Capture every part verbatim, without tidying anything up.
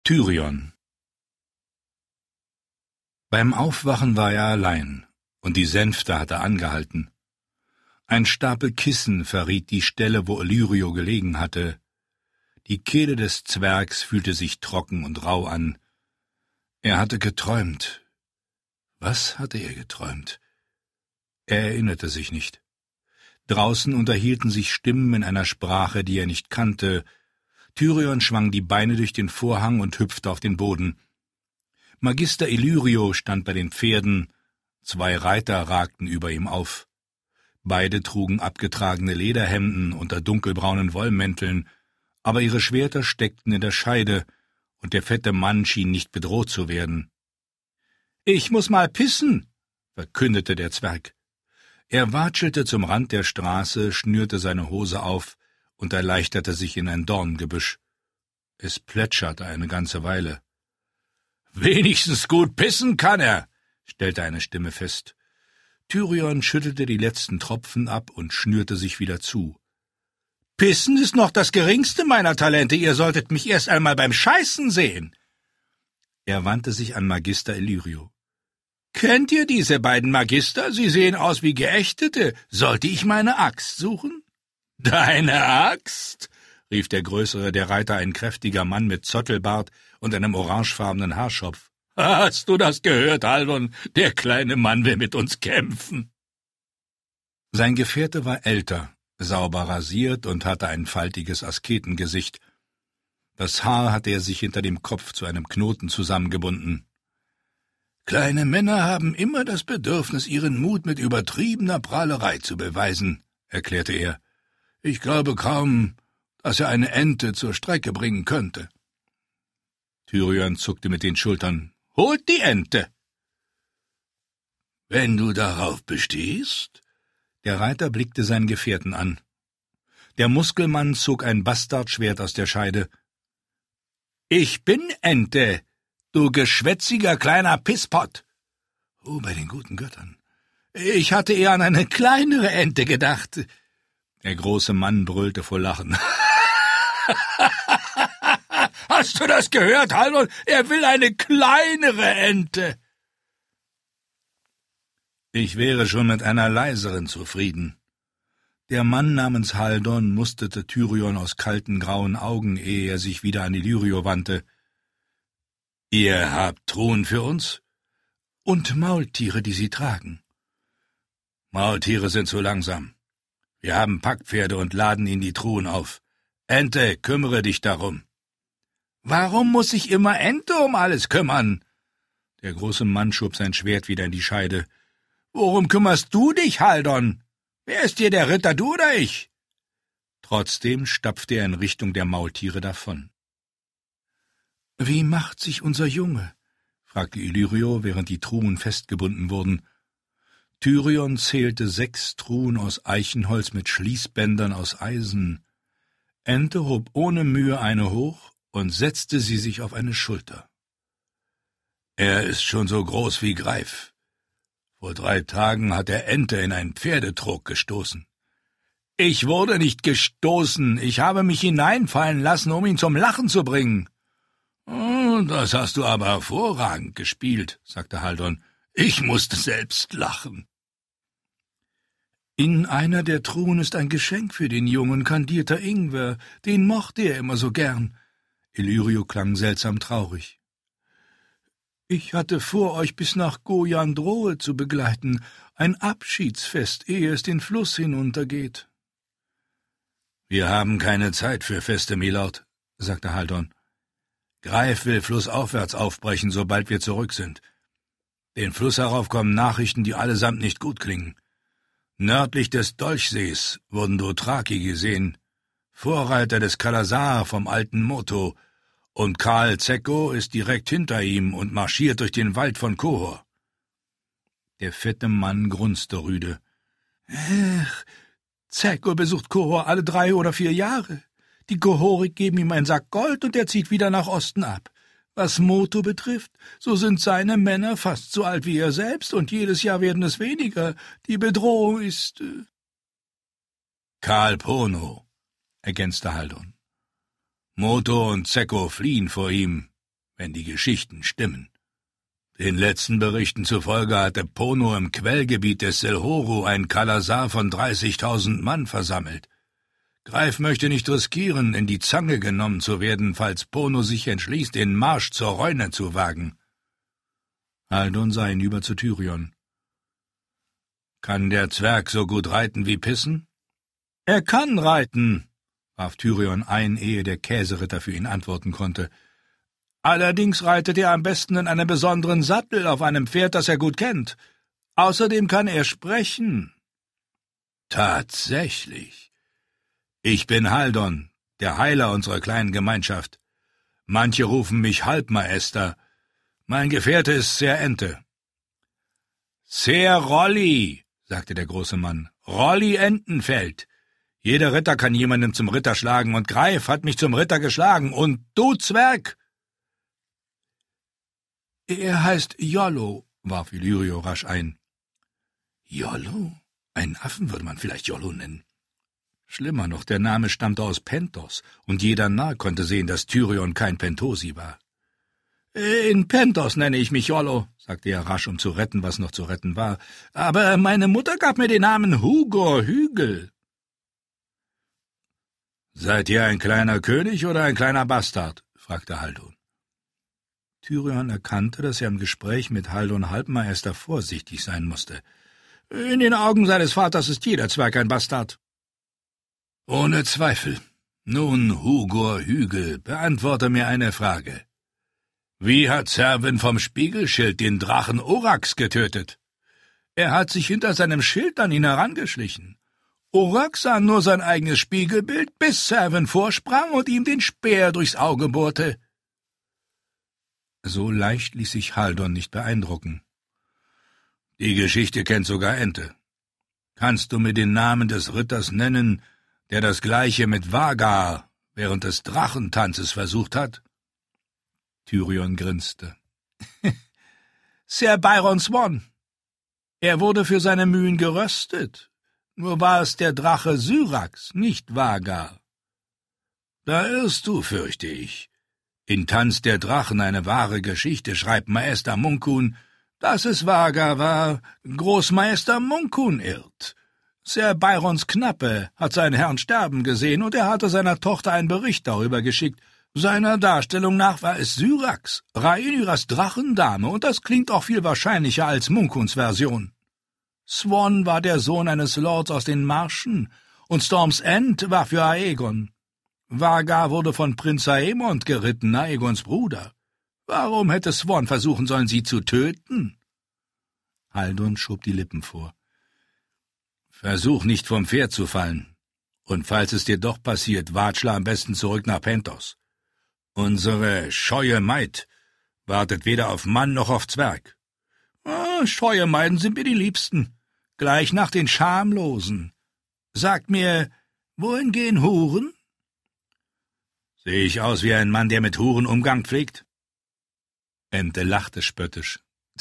Tyrion. Beim Aufwachen war er allein, und die Sänfte hatte angehalten. Ein Stapel Kissen verriet die Stelle, wo Illyrio gelegen hatte. Die Kehle des Zwergs fühlte sich trocken und rau an. Er hatte geträumt. Was hatte er geträumt? Er erinnerte sich nicht. Draußen unterhielten sich Stimmen in einer Sprache, die er nicht kannte. Tyrion schwang die Beine durch den Vorhang und hüpfte auf den Boden. Magister Illyrio stand bei den Pferden, zwei Reiter ragten über ihm auf. Beide trugen abgetragene Lederhemden unter dunkelbraunen Wollmänteln, aber ihre Schwerter steckten in der Scheide, und der fette Mann schien nicht bedroht zu werden. »Ich muß mal pissen«, verkündete der Zwerg. Er watschelte zum Rand der Straße, schnürte seine Hose auf und erleichterte sich in ein Dorngebüsch. Es plätscherte eine ganze Weile. »Wenigstens gut pissen kann er«, stellte eine Stimme fest. Tyrion schüttelte die letzten Tropfen ab und schnürte sich wieder zu. »Pissen ist noch das geringste meiner Talente, ihr solltet mich erst einmal beim Scheißen sehen.« Er wandte sich an Magister Illyrio. »Kennt ihr diese beiden Magister? Sie sehen aus wie Geächtete. Sollte ich meine Axt suchen?« »Deine Axt?« rief der größere der Reiter, ein kräftiger Mann mit Zottelbart und einem orangefarbenen Haarschopf. »Hast du das gehört, Haldon? Der kleine Mann will mit uns kämpfen.« Sein Gefährte war älter, sauber rasiert und hatte ein faltiges Asketengesicht. Das Haar hatte er sich hinter dem Kopf zu einem Knoten zusammengebunden. »Kleine Männer haben immer das Bedürfnis, ihren Mut mit übertriebener Prahlerei zu beweisen«, erklärte er. »Ich glaube kaum, dass er eine Ente zur Strecke bringen könnte.« Tyrion zuckte mit den Schultern. »Holt die Ente!« »Wenn du darauf bestehst?« Der Reiter blickte seinen Gefährten an. Der Muskelmann zog ein Bastardschwert aus der Scheide. »Ich bin Ente, du geschwätziger kleiner Pisspott!« »Oh, bei den guten Göttern! Ich hatte eher an eine kleinere Ente gedacht!« Der große Mann brüllte vor Lachen. »Hast du das gehört, Haldon? Er will eine kleinere Ente!« »Ich wäre schon mit einer leiseren zufrieden.« Der Mann namens Haldon musterte Tyrion aus kalten grauen Augen, ehe er sich wieder an Illyrio wandte. »Ihr habt Truhen für uns?« »Und Maultiere, die sie tragen.« »Maultiere sind zu langsam. Wir haben Packpferde und laden ihnen die Truhen auf. Ente, kümmere dich darum.« »Warum muss sich immer Ente um alles kümmern?« Der große Mann schob sein Schwert wieder in die Scheide. »Worum kümmerst du dich, Haldon? Wer ist dir der Ritter, du oder ich?« Trotzdem stapfte er in Richtung der Maultiere davon. »Wie macht sich unser Junge?« fragte Illyrio, während die Truhen festgebunden wurden. Tyrion zählte sechs Truhen aus Eichenholz mit Schließbändern aus Eisen. Ente hob ohne Mühe eine hoch und setzte sie sich auf eine Schulter. »Er ist schon so groß wie Greif. Vor drei Tagen hat er Ente in einen Pferdetrog gestoßen.« »Ich wurde nicht gestoßen, ich habe mich hineinfallen lassen, um ihn zum Lachen zu bringen.« »Oh, das hast du aber hervorragend gespielt«, sagte Haldon. »Ich musste selbst lachen.« »In einer der Truhen ist ein Geschenk für den Jungen, kandierter Ingwer, den mochte er immer so gern.« Illyrio klang seltsam traurig. »Ich hatte vor, euch bis nach Gojandroe zu begleiten, ein Abschiedsfest, ehe es den Fluss hinuntergeht.« »Wir haben keine Zeit für Feste, Milord«, sagte Haldon. »Greif will flussaufwärts aufbrechen, sobald wir zurück sind. Den Fluss herauf kommen Nachrichten, die allesamt nicht gut klingen. Nördlich des Dolchsees wurden Dothraki gesehen, Vorreiter des Kalasar vom alten Moto, und Karl Zecco ist direkt hinter ihm und marschiert durch den Wald von Qohor.« Der fette Mann grunzte rüde. »Ach, Zecco besucht Qohor alle drei oder vier Jahre. Die Qohorik geben ihm einen Sack Gold und er zieht wieder nach Osten ab. Was Moto betrifft, so sind seine Männer fast so alt wie er selbst, und jedes Jahr werden es weniger. Die Bedrohung ist...« Äh »Karl Pono«, ergänzte Haldon. »Moto und Zecco fliehen vor ihm. wenn die Geschichten stimmen. Den letzten Berichten zufolge hatte Pono im Quellgebiet des Silhoru ein Kalasar von dreißigtausend Mann versammelt. Greif möchte nicht riskieren, in die Zange genommen zu werden, falls Pono sich entschließt, den Marsch zur Reune zu wagen. Haldon sah hinüber zu Tyrion. »Kann der Zwerg so gut reiten wie pissen?« »Er kann reiten«, warf Tyrion ein, ehe der Käseritter für ihn antworten konnte. »Allerdings reitet er am besten in einem besonderen Sattel auf einem Pferd, das er gut kennt. Außerdem kann er sprechen.« »Tatsächlich. Ich bin Haldon, der Heiler unserer kleinen Gemeinschaft. Manche rufen mich Halbmeister. Mein Gefährte ist Ser Ente.« »Ser Rolli«, sagte der große Mann, »Rolli Entenfeld. Jeder Ritter kann jemanden zum Ritter schlagen, und Greif hat mich zum Ritter geschlagen, und du, Zwerg!« »Er heißt Jollo«, warf Illyrio rasch ein. »Jollo? Einen Affen würde man vielleicht Jollo nennen.« Schlimmer noch, der Name stammte aus Pentos, und jeder Narr konnte sehen, dass Tyrion kein Pentosi war. »In Pentos nenne ich mich Jollo«, sagte er rasch, um zu retten, was noch zu retten war, »aber meine Mutter gab mir den Namen Hugor Hügel.« »Seid ihr ein kleiner König oder ein kleiner Bastard?« fragte Haldon. Tyrion erkannte, dass er im Gespräch mit Haldon Halbmeister vorsichtig sein musste. »In den Augen seines Vaters ist jeder Zwerg ein Bastard.« »Ohne Zweifel. Nun, Hugor Hügel, beantworte mir eine Frage. Wie hat Servin vom Spiegelschild den Drachen Orax getötet?« »Er hat sich hinter seinem Schild an ihn herangeschlichen. Orax sah nur sein eigenes Spiegelbild, bis Servin vorsprang und ihm den Speer durchs Auge bohrte.« So leicht ließ sich Haldon nicht beeindrucken. »Die Geschichte kennt sogar Ente. Kannst du mir den Namen des Ritters nennen, der das Gleiche mit Vhagar während des Drachentanzes versucht hat?« Tyrion grinste. »Ser Byron Swan. Er wurde für seine Mühen geröstet. Nur war es der Drache Syrax, nicht Vhagar.« »Da irrst du, fürchte ich. In Tanz der Drachen eine wahre Geschichte schreibt Meister Munkun, dass es Vhagar war, Großmeister Munkun irrt. Ser Byrons Knappe hat seinen Herrn sterben gesehen, und er hatte seiner Tochter einen Bericht darüber geschickt. Seiner Darstellung nach war es Syrax, Rhaenyras Drachendame, und das klingt auch viel wahrscheinlicher als Munkuns Version. Swan war der Sohn eines Lords aus den Marschen, und Storm's End war für Aegon. Vhagar wurde von Prinz Aemond geritten, Aegons Bruder. Warum hätte Swan versuchen sollen, sie zu töten?« Haldon schob die Lippen vor. »Versuch nicht vom Pferd zu fallen. Und falls es dir doch passiert, watschle am besten zurück nach Pentos. Unsere scheue Maid wartet weder auf Mann noch auf Zwerg.« Ah, scheue Maiden sind mir die Liebsten. Gleich nach den Schamlosen. Sagt mir, wohin gehen Huren?« »Sehe ich aus wie ein Mann, der mit Huren Umgang pflegt?« Ente lachte spöttisch.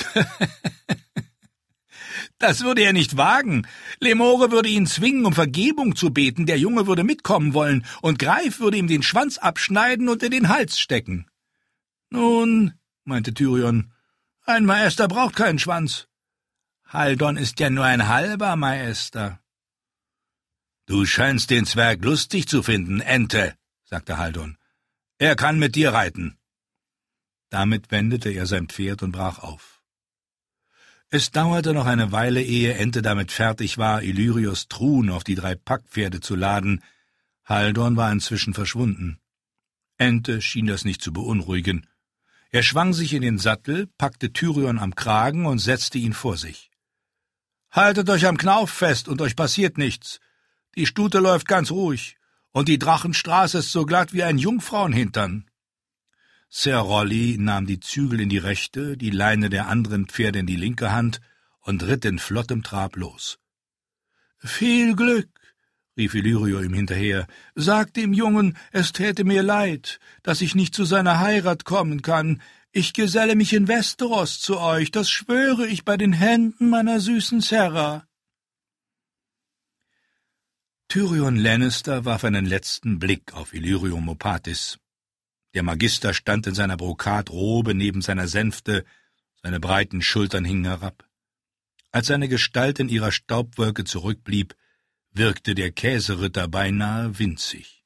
»Das würde er nicht wagen. Lemore würde ihn zwingen, um Vergebung zu beten, der Junge würde mitkommen wollen, und Greif würde ihm den Schwanz abschneiden und in den Hals stecken.« »Nun«, meinte Tyrion, »ein Meister braucht keinen Schwanz. Haldon ist ja nur ein halber Meister.« »Du scheinst den Zwerg lustig zu finden, Ente«, sagte Haldon. »Er kann mit dir reiten.« Damit wendete er sein Pferd und brach auf. Es dauerte noch eine Weile, ehe Ente damit fertig war, Illyrios Truhen auf die drei Packpferde zu laden. Haldon war inzwischen verschwunden. Ente schien das nicht zu beunruhigen. Er schwang sich in den Sattel, packte Tyrion am Kragen und setzte ihn vor sich. »Haltet euch am Knauf fest, und euch passiert nichts. Die Stute läuft ganz ruhig, und die Drachenstraße ist so glatt wie ein Jungfrauenhintern.« Ser Rolli nahm die Zügel in die rechte, die Leine der anderen Pferde in die linke Hand und ritt in flottem Trab los. »Viel Glück«, rief Illyrio ihm hinterher, »sagt dem Jungen, es täte mir leid, dass ich nicht zu seiner Heirat kommen kann. Ich geselle mich in Westeros zu euch, das schwöre ich bei den Händen meiner süßen Serra.« Tyrion Lannister warf einen letzten Blick auf Illyrio Mopatis. Der Magister stand in seiner Brokatrobe neben seiner Sänfte, seine breiten Schultern hingen herab. Als seine Gestalt in ihrer Staubwolke zurückblieb, wirkte der Käseritter beinahe winzig.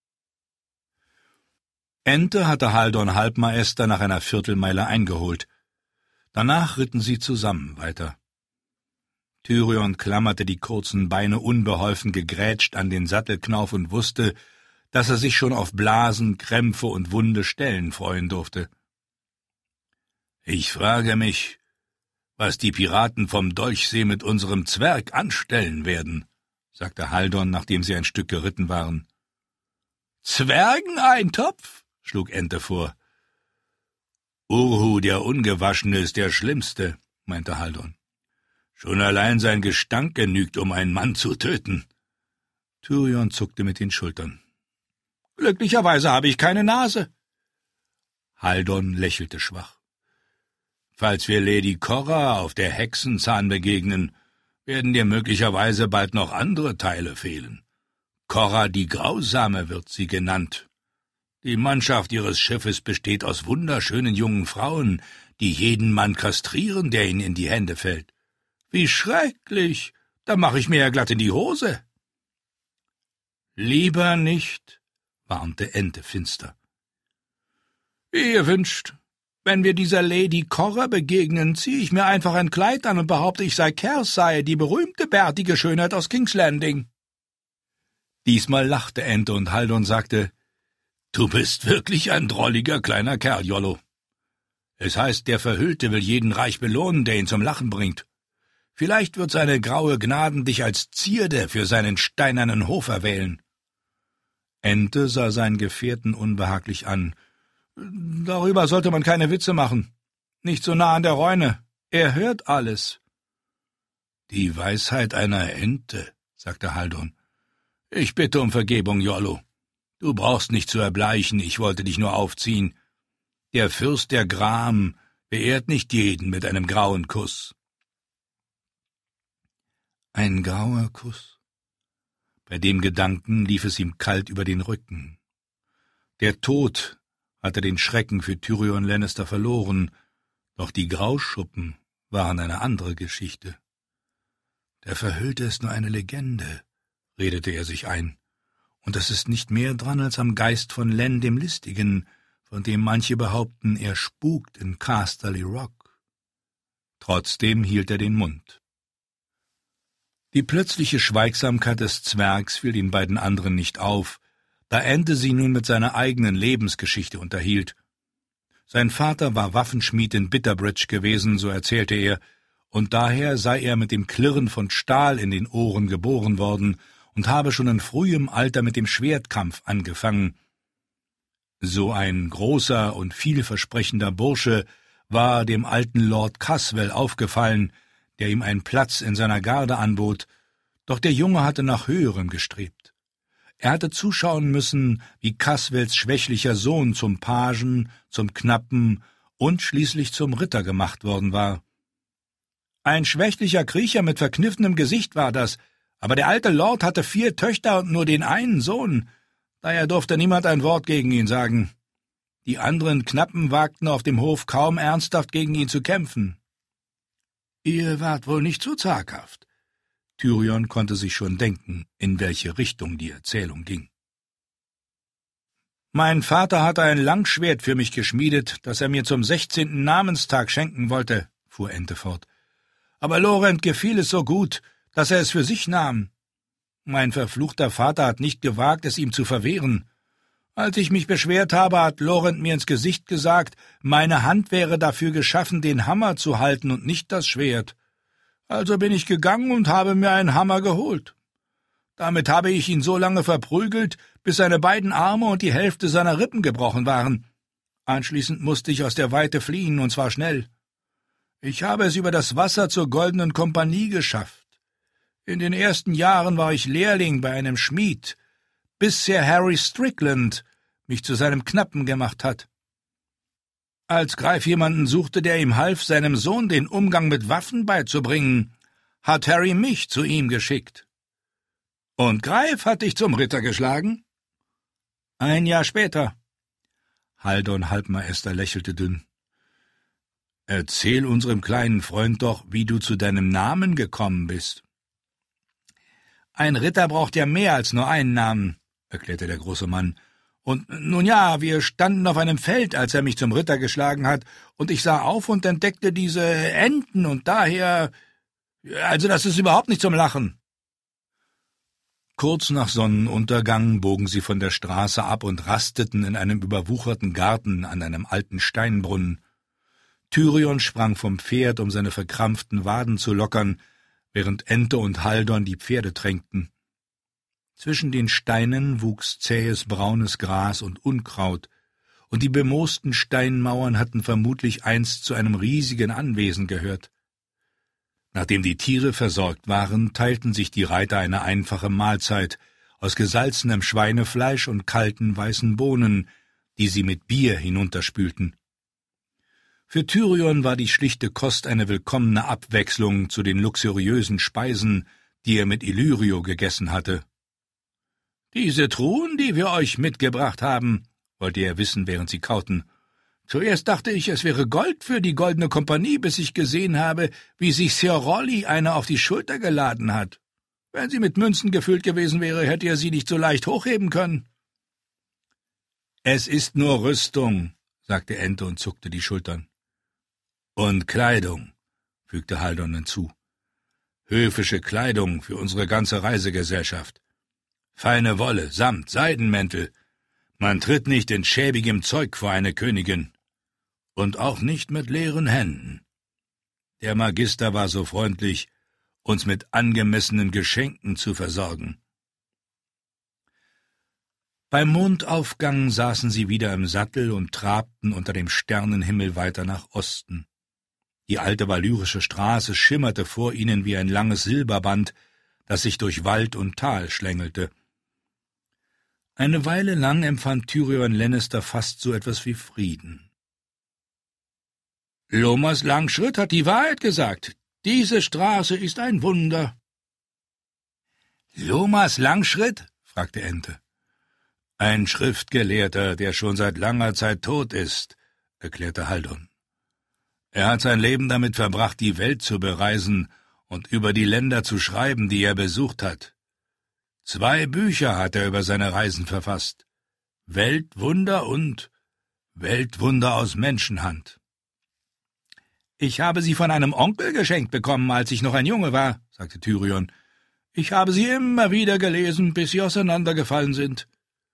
Ente hatte Haldon Halbmeister nach einer Viertelmeile eingeholt. Danach ritten sie zusammen weiter. Tyrion klammerte die kurzen Beine unbeholfen gegrätscht an den Sattelknauf und wusste, dass er sich schon auf Blasen, Krämpfe und wunde Stellen freuen durfte. »Ich frage mich, was die Piraten vom Dolchsee mit unserem Zwerg anstellen werden«, sagte Haldon, nachdem sie ein Stück geritten waren. »Zwergeneintopf«, schlug Ente vor. »Urhu, der Ungewaschene, ist der Schlimmste«, meinte Haldon. »Schon allein sein Gestank genügt, um einen Mann zu töten.« Tyrion zuckte mit den Schultern. »Glücklicherweise habe ich keine Nase.« Haldon lächelte schwach. »Falls wir Lady Corra auf der Hexenzahn begegnen, werden dir möglicherweise bald noch andere Teile fehlen. Corra die Grausame wird sie genannt. Die Mannschaft ihres Schiffes besteht aus wunderschönen jungen Frauen, die jeden Mann kastrieren, der ihnen in die Hände fällt. Wie schrecklich! Da mache ich mir ja glatt in die Hose.« »Lieber nicht«, warnte Ente finster. »Wie ihr wünscht. Wenn wir dieser Lady Corra begegnen, ziehe ich mir einfach ein Kleid an und behaupte, ich sei Cersei, die berühmte bärtige Schönheit aus King's Landing.« Diesmal lachte Ente und Haldon sagte, »Du bist wirklich ein drolliger kleiner Kerl, Jollo. Es heißt, der Verhüllte will jeden reich belohnen, der ihn zum Lachen bringt. Vielleicht wird seine graue Gnaden dich als Zierde für seinen steinernen Hof erwählen.« Ente sah seinen Gefährten unbehaglich an. »Darüber sollte man keine Witze machen. Nicht so nah an der Reune. Er hört alles.« »Die Weisheit einer Ente«, sagte Haldon. »Ich bitte um Vergebung, Jollo. Du brauchst nicht zu erbleichen, ich wollte dich nur aufziehen. Der Fürst der Gram beehrt nicht jeden mit einem grauen Kuss.« Ein grauer Kuss. Bei dem Gedanken lief es ihm kalt über den Rücken. Der Tod hatte den Schrecken für Tyrion Lannister verloren, doch die Grauschuppen waren eine andere Geschichte. Der Verhüllte ist nur eine Legende, redete er sich ein, und es ist nicht mehr dran als am Geist von Len dem Listigen, von dem manche behaupten, er spukt in Casterly Rock. Trotzdem hielt er den Mund. Die plötzliche Schweigsamkeit des Zwergs fiel den beiden anderen nicht auf, da Ente sie nun mit seiner eigenen Lebensgeschichte unterhielt. Sein Vater war Waffenschmied in Bitterbridge gewesen, so erzählte er, und daher sei er mit dem Klirren von Stahl in den Ohren geboren worden und habe schon in frühem Alter mit dem Schwertkampf angefangen. So ein großer und vielversprechender Bursche war dem alten Lord Caswell aufgefallen, der ihm einen Platz in seiner Garde anbot, doch der Junge hatte nach Höherem gestrebt. Er hatte zuschauen müssen, wie Caswells schwächlicher Sohn zum Pagen, zum Knappen und schließlich zum Ritter gemacht worden war. Ein schwächlicher Kriecher mit verkniffenem Gesicht war das, aber der alte Lord hatte vier Töchter und nur den einen Sohn, daher durfte niemand ein Wort gegen ihn sagen. Die anderen Knappen wagten auf dem Hof kaum ernsthaft gegen ihn zu kämpfen. »Ihr wart wohl nicht so zaghaft.« Tyrion konnte sich schon denken, in welche Richtung die Erzählung ging. »Mein Vater hatte ein Langschwert für mich geschmiedet, das er mir zum sechzehnten Namenstag schenken wollte«, fuhr Ente fort. »Aber Lorent gefiel es so gut, dass er es für sich nahm. Mein verfluchter Vater hat nicht gewagt, es ihm zu verwehren. Als ich mich beschwert habe, hat Lorent mir ins Gesicht gesagt, meine Hand wäre dafür geschaffen, den Hammer zu halten und nicht das Schwert. Also bin ich gegangen und habe mir einen Hammer geholt. Damit habe ich ihn so lange verprügelt, bis seine beiden Arme und die Hälfte seiner Rippen gebrochen waren. Anschließend musste ich aus der Weite fliehen, und zwar schnell. Ich habe es über das Wasser zur Goldenen Kompanie geschafft. In den ersten Jahren war ich Lehrling bei einem Schmied, bis Sir Harry Strickland mich zu seinem Knappen gemacht hat. Als Greif jemanden suchte, der ihm half, seinem Sohn den Umgang mit Waffen beizubringen, hat Harry mich zu ihm geschickt. Und Greif hat dich zum Ritter geschlagen? Ein Jahr später. Haldon Halbmeister lächelte dünn. »Erzähl unserem kleinen Freund doch, wie du zu deinem Namen gekommen bist.« »Ein Ritter braucht ja mehr als nur einen Namen«, erklärte der große Mann. »Und nun ja, wir standen auf einem Feld, als er mich zum Ritter geschlagen hat, und ich sah auf und entdeckte diese Enten, und daher... Also das ist überhaupt nicht zum Lachen.« Kurz nach Sonnenuntergang bogen sie von der Straße ab und rasteten in einem überwucherten Garten an einem alten Steinbrunnen. Tyrion sprang vom Pferd, um seine verkrampften Waden zu lockern, während Ente und Haldon die Pferde tränkten. Zwischen den Steinen wuchs zähes braunes Gras und Unkraut, und die bemoosten Steinmauern hatten vermutlich einst zu einem riesigen Anwesen gehört. Nachdem die Tiere versorgt waren, teilten sich die Reiter eine einfache Mahlzeit aus gesalzenem Schweinefleisch und kalten weißen Bohnen, die sie mit Bier hinunterspülten. Für Tyrion war die schlichte Kost eine willkommene Abwechslung zu den luxuriösen Speisen, die er mit Illyrio gegessen hatte. »Diese Truhen, die wir euch mitgebracht haben«, wollte er wissen, während sie kauten. »Zuerst dachte ich, es wäre Gold für die Goldene Kompanie, bis ich gesehen habe, wie sich Sir Rolly eine auf die Schulter geladen hat. Wenn sie mit Münzen gefüllt gewesen wäre, hätte er sie nicht so leicht hochheben können.« »Es ist nur Rüstung«, sagte Ente und zuckte die Schultern. »Und Kleidung«, fügte Haldon hinzu. »Höfische Kleidung für unsere ganze Reisegesellschaft. Feine Wolle, Samt, Seidenmäntel. Man tritt nicht in schäbigem Zeug vor eine Königin. Und auch nicht mit leeren Händen. Der Magister war so freundlich, uns mit angemessenen Geschenken zu versorgen.« Beim Mondaufgang saßen sie wieder im Sattel und trabten unter dem Sternenhimmel weiter nach Osten. Die alte valyrische Straße schimmerte vor ihnen wie ein langes Silberband, das sich durch Wald und Tal schlängelte. Eine Weile lang empfand Tyrion Lannister fast so etwas wie Frieden. »Lomas Langschritt hat die Wahrheit gesagt. Diese Straße ist ein Wunder.« »Lomas Langschritt?« fragte Ente. »Ein Schriftgelehrter, der schon seit langer Zeit tot ist«, erklärte Haldon. »Er hat sein Leben damit verbracht, die Welt zu bereisen und über die Länder zu schreiben, die er besucht hat. Zwei Bücher hat er über seine Reisen verfasst. Weltwunder und Weltwunder aus Menschenhand.« »Ich habe sie von einem Onkel geschenkt bekommen, als ich noch ein Junge war«, sagte Tyrion. »Ich habe sie immer wieder gelesen, bis sie auseinandergefallen sind.«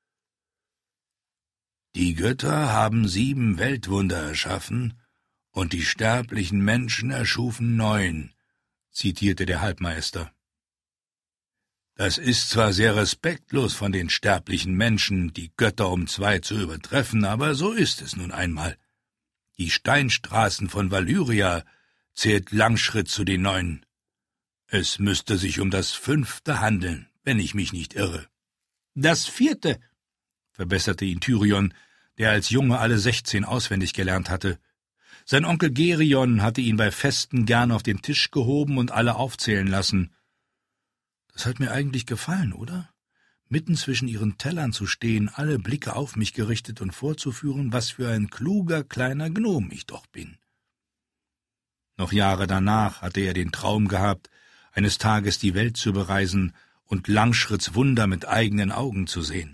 »Die Götter haben sieben Weltwunder erschaffen, und die sterblichen Menschen erschufen neun«, zitierte der Halbmeister. »Das ist zwar sehr respektlos von den sterblichen Menschen, die Götter um zwei zu übertreffen, aber so ist es nun einmal. Die Steinstraßen von Valyria zählt Langschritt zu den neun. Es müsste sich um das fünfte handeln, wenn ich mich nicht irre.« »Das vierte«, verbesserte ihn Tyrion, der als Junge alle sechzehn auswendig gelernt hatte. Sein Onkel Gerion hatte ihn bei Festen gern auf den Tisch gehoben und alle aufzählen lassen. »Das hat mir eigentlich gefallen, oder? Mitten zwischen ihren Tellern zu stehen, alle Blicke auf mich gerichtet und vorzuführen, was für ein kluger kleiner Gnom ich doch bin.« Noch Jahre danach hatte er den Traum gehabt, eines Tages die Welt zu bereisen und Langschritts Wunder mit eigenen Augen zu sehen.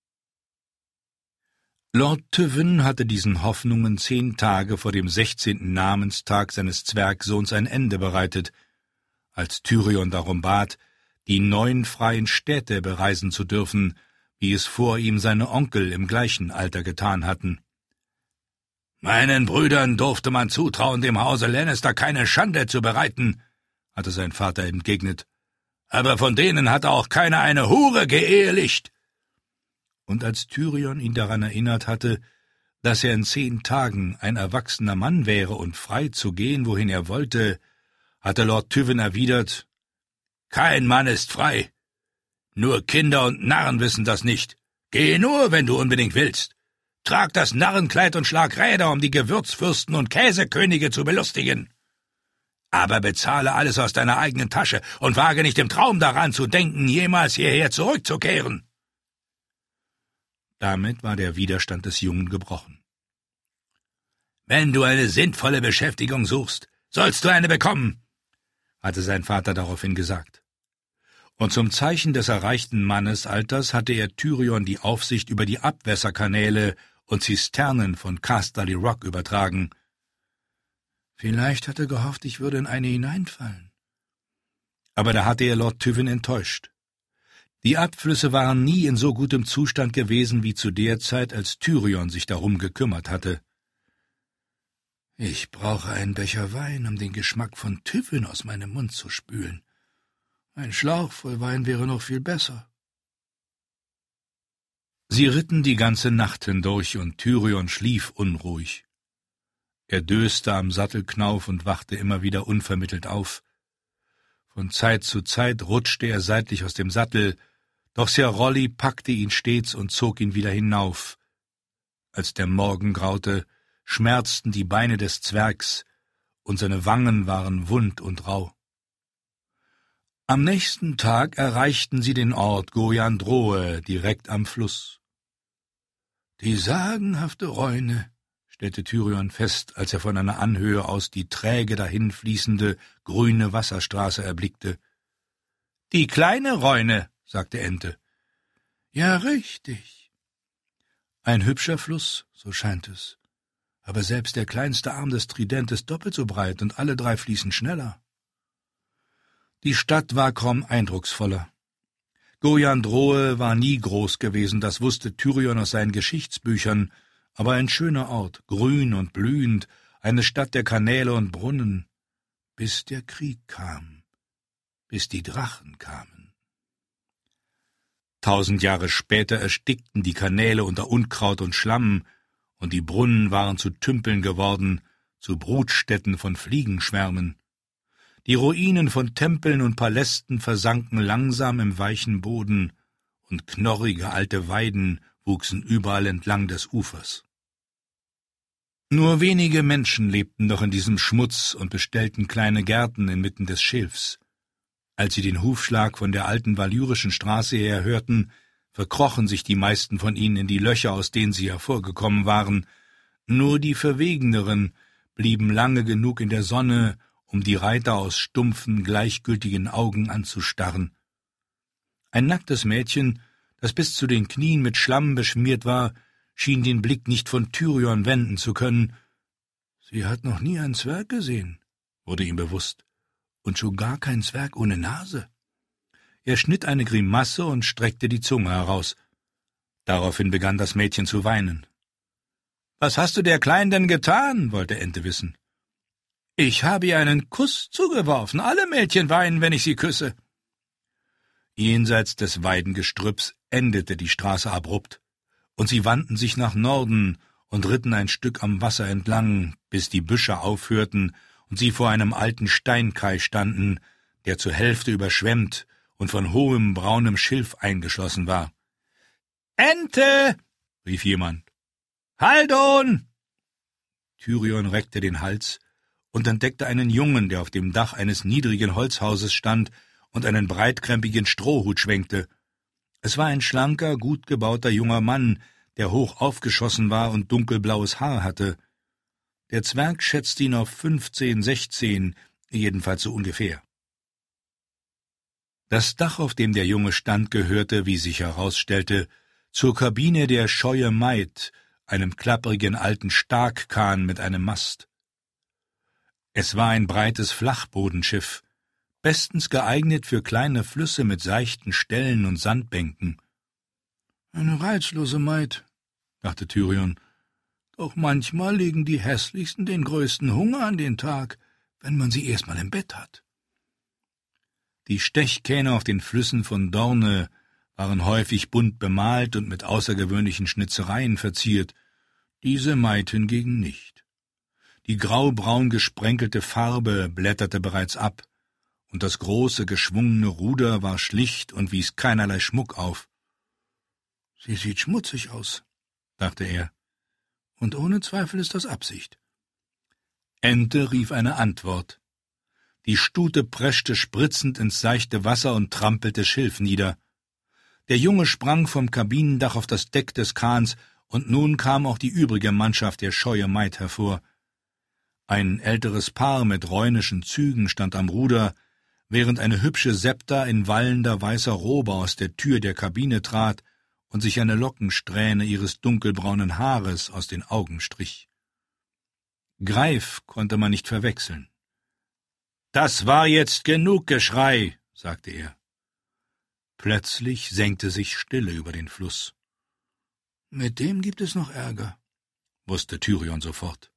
Lord Tywin hatte diesen Hoffnungen zehn Tage vor dem sechzehnten Namenstag seines Zwergsohns ein Ende bereitet, als Tyrion darum bat, die neun freien Städte bereisen zu dürfen, wie es vor ihm seine Onkel im gleichen Alter getan hatten. »Meinen Brüdern durfte man zutrauen, dem Hause Lannister keine Schande zu bereiten«, hatte sein Vater entgegnet, »aber von denen hatte auch keiner eine Hure geehelicht.« Und als Tyrion ihn daran erinnert hatte, dass er in zehn Tagen ein erwachsener Mann wäre und frei zu gehen, wohin er wollte, hatte Lord Tywin erwidert, »Kein Mann ist frei. Nur Kinder und Narren wissen das nicht. Geh nur, wenn du unbedingt willst. Trag das Narrenkleid und schlag Räder, um die Gewürzfürsten und Käsekönige zu belustigen. Aber bezahle alles aus deiner eigenen Tasche und wage nicht im Traum daran zu denken, jemals hierher zurückzukehren.« Damit war der Widerstand des Jungen gebrochen. »Wenn du eine sinnvolle Beschäftigung suchst, sollst du eine bekommen«, hatte sein Vater daraufhin gesagt. Und zum Zeichen des erreichten Mannesalters hatte er Tyrion die Aufsicht über die Abwässerkanäle und Zisternen von Casterly Rock übertragen. Vielleicht hatte er gehofft, ich würde in eine hineinfallen. Aber da hatte er Lord Tywin enttäuscht. Die Abflüsse waren nie in so gutem Zustand gewesen wie zu der Zeit, als Tyrion sich darum gekümmert hatte. »Ich brauche einen Becher Wein, um den Geschmack von Tywin aus meinem Mund zu spülen. Ein Schlauch voll Wein wäre noch viel besser.« Sie ritten die ganze Nacht hindurch, und Tyrion schlief unruhig. Er döste am Sattelknauf und wachte immer wieder unvermittelt auf. Von Zeit zu Zeit rutschte er seitlich aus dem Sattel, doch Ser Rolli packte ihn stets und zog ihn wieder hinauf. Als der Morgen graute, schmerzten die Beine des Zwergs, und seine Wangen waren wund und rau. Am nächsten Tag erreichten sie den Ort Gojandroe, direkt am Fluss. »Die sagenhafte Reune«, stellte Tyrion fest, als er von einer Anhöhe aus die träge dahinfließende, grüne Wasserstraße erblickte. »Die kleine Reune«, sagte Ente. »Ja, richtig. Ein hübscher Fluss, so scheint es. Aber selbst der kleinste Arm des Trident ist doppelt so breit, und alle drei fließen schneller.« Die Stadt war kaum eindrucksvoller. Gojandroe war nie groß gewesen, das wusste Tyrion aus seinen Geschichtsbüchern, aber ein schöner Ort, grün und blühend, eine Stadt der Kanäle und Brunnen, bis der Krieg kam, bis die Drachen kamen. Tausend Jahre später erstickten die Kanäle unter Unkraut und Schlamm, und die Brunnen waren zu Tümpeln geworden, zu Brutstätten von Fliegenschwärmen. Die Ruinen von Tempeln und Palästen versanken langsam im weichen Boden, und knorrige alte Weiden wuchsen überall entlang des Ufers. Nur wenige Menschen lebten noch in diesem Schmutz und bestellten kleine Gärten inmitten des Schilfs. Als sie den Hufschlag von der alten valyrischen Straße her hörten, verkrochen sich die meisten von ihnen in die Löcher, aus denen sie hervorgekommen waren. Nur die Verwegeneren blieben lange genug in der Sonne, um die Reiter aus stumpfen, gleichgültigen Augen anzustarren. Ein nacktes Mädchen, das bis zu den Knien mit Schlamm beschmiert war, schien den Blick nicht von Tyrion wenden zu können. Sie hat noch nie einen Zwerg gesehen, wurde ihm bewusst, und schon gar keinen Zwerg ohne Nase. Er schnitt eine Grimasse und streckte die Zunge heraus. Daraufhin begann das Mädchen zu weinen. »Was hast du der Kleinen denn getan?« wollte Ente wissen. »Ich habe ihr einen Kuss zugeworfen. Alle Mädchen weinen, wenn ich sie küsse.« Jenseits des Weidengestrüpps endete die Straße abrupt, und sie wandten sich nach Norden und ritten ein Stück am Wasser entlang, bis die Büsche aufhörten und sie vor einem alten Steinkai standen, der zur Hälfte überschwemmt und von hohem braunem Schilf eingeschlossen war. »Ente!« rief jemand. »Haldon!« Tyrion reckte den Hals und entdeckte einen Jungen, der auf dem Dach eines niedrigen Holzhauses stand und einen breitkrempigen Strohhut schwenkte. Es war ein schlanker, gut gebauter junger Mann, der hoch aufgeschossen war und dunkelblaues Haar hatte. Der Zwerg schätzte ihn auf fünfzehn, sechzehn, jedenfalls so ungefähr. Das Dach, auf dem der Junge stand, gehörte, wie sich herausstellte, zur Kabine der Scheue Maid, einem klapprigen alten Starkkahn mit einem Mast. Es war ein breites Flachbodenschiff, bestens geeignet für kleine Flüsse mit seichten Stellen und Sandbänken. »Eine reizlose Maid«, dachte Tyrion, »doch manchmal legen die Hässlichsten den größten Hunger an den Tag, wenn man sie erst mal im Bett hat.« Die Stechkähne auf den Flüssen von Dorne waren häufig bunt bemalt und mit außergewöhnlichen Schnitzereien verziert, diese Maid hingegen nicht. Die graubraun gesprenkelte Farbe blätterte bereits ab, und das große, geschwungene Ruder war schlicht und wies keinerlei Schmuck auf. »Sie sieht schmutzig aus«, dachte er, »und ohne Zweifel ist das Absicht.« Ente rief eine Antwort. Die Stute preschte spritzend ins seichte Wasser und trampelte Schilf nieder. Der Junge sprang vom Kabinendach auf das Deck des Kahns, und nun kam auch die übrige Mannschaft der Scheue Maid hervor. Ein älteres Paar mit rheunischen Zügen stand am Ruder, während eine hübsche Septa in wallender weißer Robe aus der Tür der Kabine trat und sich eine Lockensträhne ihres dunkelbraunen Haares aus den Augen strich. Greif konnte man nicht verwechseln. »Das war jetzt genug Geschrei«, sagte er. Plötzlich senkte sich Stille über den Fluss. »Mit dem gibt es noch Ärger«, wusste Tyrion sofort.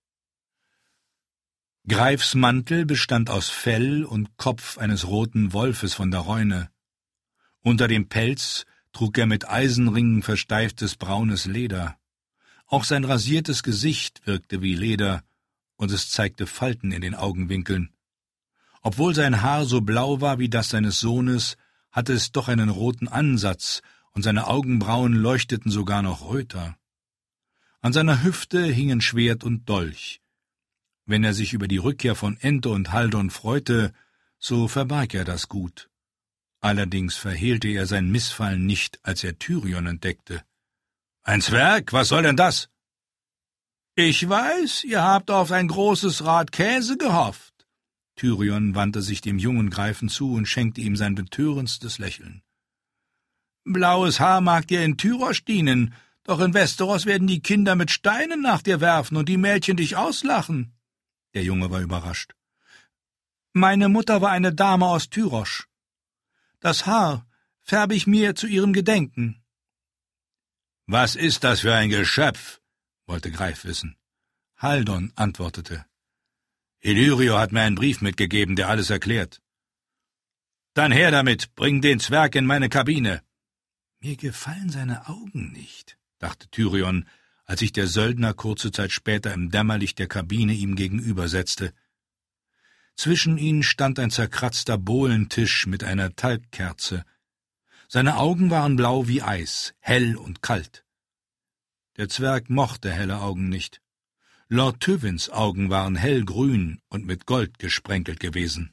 Greifs Mantel bestand aus Fell und Kopf eines roten Wolfes von der Rheune. Unter dem Pelz trug er mit Eisenringen versteiftes braunes Leder. Auch sein rasiertes Gesicht wirkte wie Leder, und es zeigte Falten in den Augenwinkeln. Obwohl sein Haar so blau war wie das seines Sohnes, hatte es doch einen roten Ansatz, und seine Augenbrauen leuchteten sogar noch röter. An seiner Hüfte hingen Schwert und Dolch. Wenn er sich über die Rückkehr von Ente und Haldon freute, so verbarg er das gut. Allerdings verhehlte er sein Missfallen nicht, als er Tyrion entdeckte. »Ein Zwerg? Was soll denn das?« »Ich weiß, ihr habt auf ein großes Rad Käse gehofft.« Tyrion wandte sich dem jungen Greifen zu und schenkte ihm sein betörendstes Lächeln. »Blaues Haar mag dir in Tyros dienen, doch in Westeros werden die Kinder mit Steinen nach dir werfen und die Mädchen dich auslachen.« Der Junge war überrascht. »Meine Mutter war eine Dame aus Tyros. Das Haar färbe ich mir zu ihrem Gedenken.« »Was ist das für ein Geschöpf?« wollte Greif wissen. Haldon antwortete. »Illyrio hat mir einen Brief mitgegeben, der alles erklärt.« »Dann her damit, bring den Zwerg in meine Kabine.« »Mir gefallen seine Augen nicht«, dachte Tyrion, als sich der Söldner kurze Zeit später im Dämmerlicht der Kabine ihm gegenübersetzte. Zwischen ihnen stand ein zerkratzter Bohlentisch mit einer Talgkerze. Seine Augen waren blau wie Eis, hell und kalt. Der Zwerg mochte helle Augen nicht. Lord Tywins Augen waren hellgrün und mit Gold gesprenkelt gewesen.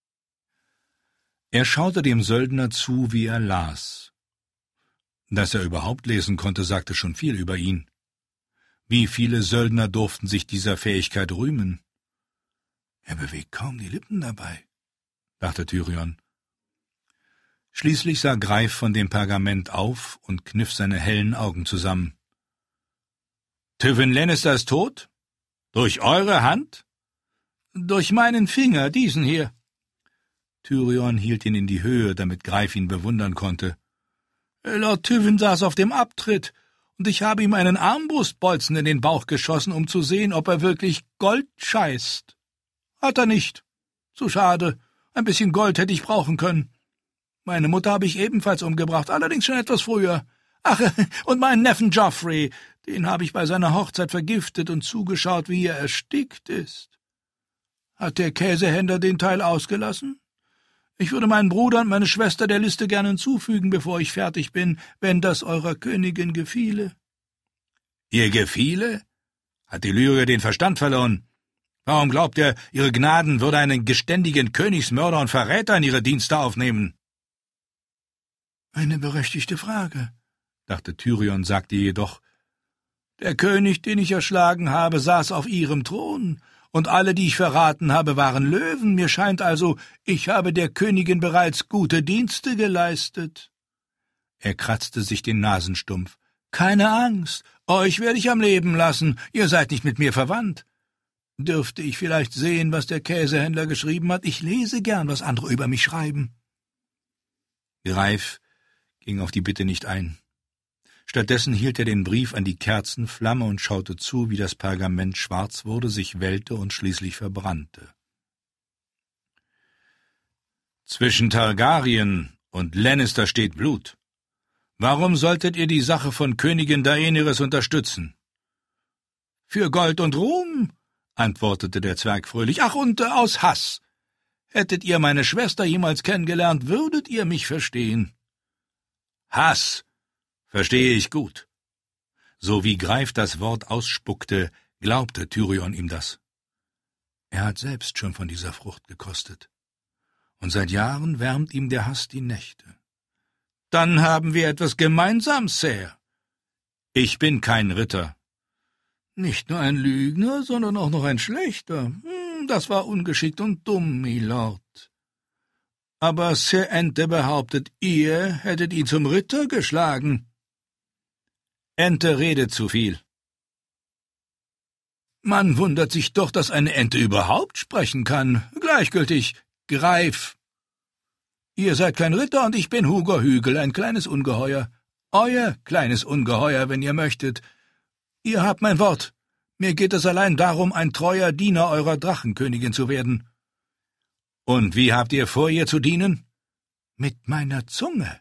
Er schaute dem Söldner zu, wie er las. Dass er überhaupt lesen konnte, sagte schon viel über ihn. Wie viele Söldner durften sich dieser Fähigkeit rühmen? Er bewegt kaum die Lippen dabei, dachte Tyrion. Schließlich sah Greif von dem Pergament auf und kniff seine hellen Augen zusammen. »Tywin Lannister ist tot? Durch eure Hand?« »Durch meinen Finger, diesen hier.« Tyrion hielt ihn in die Höhe, damit Greif ihn bewundern konnte. »Lord Tywin saß auf dem Abtritt, und ich habe ihm einen Armbrustbolzen in den Bauch geschossen, um zu sehen, ob er wirklich Gold scheißt. Hat er nicht. Zu schade, ein bisschen Gold hätte ich brauchen können. Meine Mutter habe ich ebenfalls umgebracht, allerdings schon etwas früher. Ach, und meinen Neffen Joffrey, den habe ich bei seiner Hochzeit vergiftet und zugeschaut, wie er erstickt ist. Hat der Käsehändler den Teil ausgelassen? Ich würde meinen Bruder und meine Schwester der Liste gern hinzufügen, bevor ich fertig bin, wenn das eurer Königin gefiele.« »Ihr gefiele? Hat Illyrio den Verstand verloren? Warum glaubt ihr, ihre Gnaden würde einen geständigen Königsmörder und Verräter in ihre Dienste aufnehmen?« »Eine berechtigte Frage«, dachte Tyrion, sagte jedoch, »der König, den ich erschlagen habe, saß auf ihrem Thron, und alle, die ich verraten habe, waren Löwen. Mir scheint also, ich habe der Königin bereits gute Dienste geleistet.« Er kratzte sich den Nasenstumpf. »Keine Angst, euch werde ich am Leben lassen, ihr seid nicht mit mir verwandt. Dürfte ich vielleicht sehen, was der Käsehändler geschrieben hat? Ich lese gern, was andere über mich schreiben.« Greif ging auf die Bitte nicht ein. Stattdessen hielt er den Brief an die Kerzenflamme und schaute zu, wie das Pergament schwarz wurde, sich wellte und schließlich verbrannte. »Zwischen Targaryen und Lannister steht Blut. Warum solltet ihr die Sache von Königin Daenerys unterstützen?« »Für Gold und Ruhm«, antwortete der Zwerg fröhlich. »Ach, und äh, aus Hass. Hättet ihr meine Schwester jemals kennengelernt, würdet ihr mich verstehen.« »Hass verstehe ich gut.« So wie Greif das Wort ausspuckte, glaubte Tyrion ihm das. Er hat selbst schon von dieser Frucht gekostet. Und seit Jahren wärmt ihm der Hass die Nächte. »Dann haben wir etwas gemeinsam, Sir.« »Ich bin kein Ritter.« Nicht nur ein Lügner, sondern auch noch ein schlechter. Hm, das war ungeschickt und dumm, Milord. Aber Sir Ente behauptet, ihr hättet ihn zum Ritter geschlagen. Ente redet zu viel. Man wundert sich doch, dass eine Ente überhaupt sprechen kann. Gleichgültig, Greif. Ihr seid kein Ritter und ich bin Hugo Hügel, ein kleines Ungeheuer. Euer kleines Ungeheuer, wenn ihr möchtet. Ihr habt mein Wort. Mir geht es allein darum, ein treuer Diener eurer Drachenkönigin zu werden. Und wie habt ihr vor, ihr zu dienen? Mit meiner Zunge.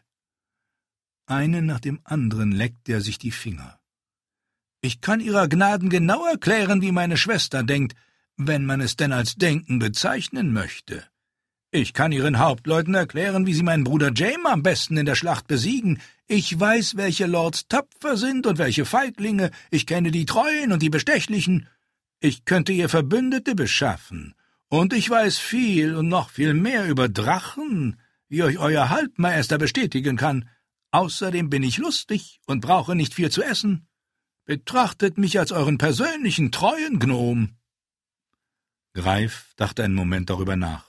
Einen nach dem anderen leckt er sich die Finger. Ich kann Ihrer Gnaden genau erklären, wie meine Schwester denkt, wenn man es denn als Denken bezeichnen möchte. Ich kann Ihren Hauptleuten erklären, wie sie meinen Bruder Jaime am besten in der Schlacht besiegen. Ich weiß, welche Lords tapfer sind und welche Feiglinge. Ich kenne die Treuen und die Bestechlichen. Ich könnte ihr Verbündete beschaffen. Und ich weiß viel und noch viel mehr über Drachen, wie euch euer Halbmeister bestätigen kann. Außerdem bin ich lustig und brauche nicht viel zu essen. Betrachtet mich als euren persönlichen treuen Gnom. Greif dachte einen Moment darüber nach.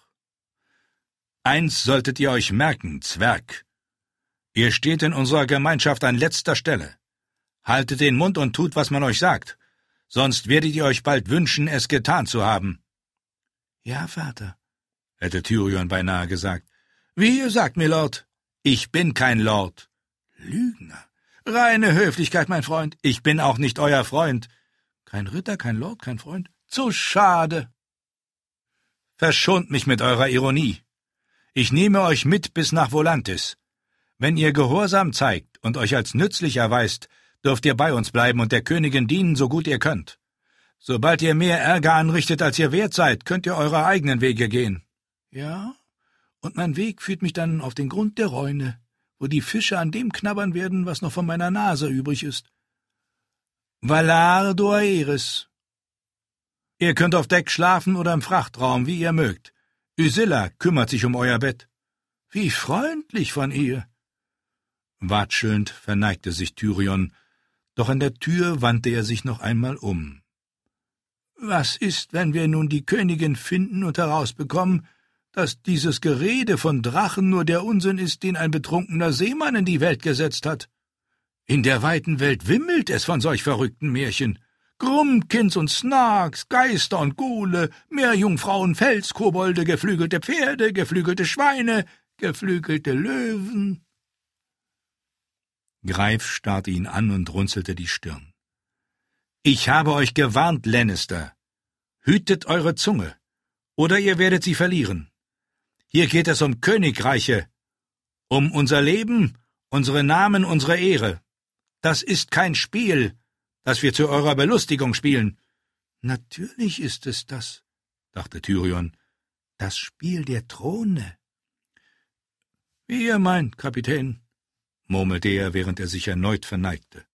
Eins solltet ihr euch merken, Zwerg. Ihr steht in unserer Gemeinschaft an letzter Stelle. Haltet den Mund und tut, was man euch sagt, sonst werdet ihr euch bald wünschen, es getan zu haben. Ja, Vater, hätte Tyrion beinahe gesagt. Wie ihr sagt, Milord, ich bin kein Lord. Lügner. Reine Höflichkeit, mein Freund. Ich bin auch nicht euer Freund. Kein Ritter, kein Lord, kein Freund. Zu schade. Verschont mich mit eurer Ironie. Ich nehme euch mit bis nach Volantis. Wenn ihr Gehorsam zeigt und euch als nützlich erweist, dürft ihr bei uns bleiben und der Königin dienen, so gut ihr könnt. Sobald ihr mehr Ärger anrichtet, als ihr wert seid, könnt ihr eure eigenen Wege gehen. Ja, und mein Weg führt mich dann auf den Grund der Räune, wo die Fische an dem knabbern werden, was noch von meiner Nase übrig ist. Valar Doaeris. Ihr könnt auf Deck schlafen oder im Frachtraum, wie ihr mögt. Ysilla kümmert sich um euer Bett. Wie freundlich von ihr. Watschelnd verneigte sich Tyrion, doch an der Tür wandte er sich noch einmal um. Was ist, wenn wir nun die Königin finden und herausbekommen, dass dieses Gerede von Drachen nur der Unsinn ist, den ein betrunkener Seemann in die Welt gesetzt hat? In der weiten Welt wimmelt es von solch verrückten Märchen. Grummkins und Snarks, Geister und Ghule, Meerjungfrauen, Felskobolde, geflügelte Pferde, geflügelte Schweine, geflügelte Löwen. Greif starrte ihn an und runzelte die Stirn. »Ich habe euch gewarnt, Lannister. Hütet eure Zunge, oder ihr werdet sie verlieren. Hier geht es um Königreiche, um unser Leben, unsere Namen, unsere Ehre. Das ist kein Spiel, das wir zu eurer Belustigung spielen.« »Natürlich ist es das«, dachte Tyrion, »das Spiel der Throne.« »Wie ihr meint, Kapitän«, murmelte er, während er sich erneut verneigte.